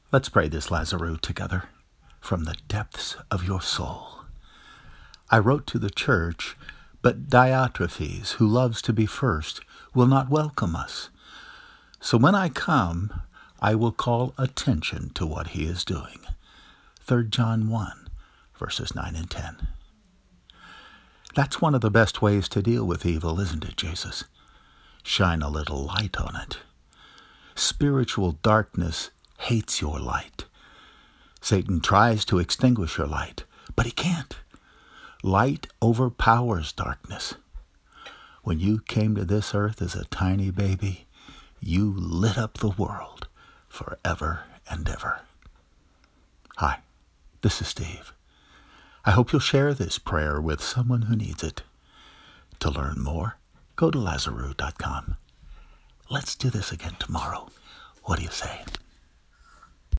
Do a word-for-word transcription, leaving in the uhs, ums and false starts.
Let's pray this Lazarus together from the depths of your soul. I wrote to the church, but Diotrephes, who loves to be first, will not welcome us. So when I come, I will call attention to what he is doing. Third John one, verses nine and ten. That's one of the best ways to deal with evil, isn't it, Jesus? Shine a little light on it. Spiritual darkness hates your light. Satan tries to extinguish your light, but he can't. Light overpowers darkness. When you came to this earth as a tiny baby, you lit up the world forever and ever. Hi, this is Steve. I hope you'll share this prayer with someone who needs it. To learn more, go to Lazarus dot com. Let's do this again tomorrow. What do you say?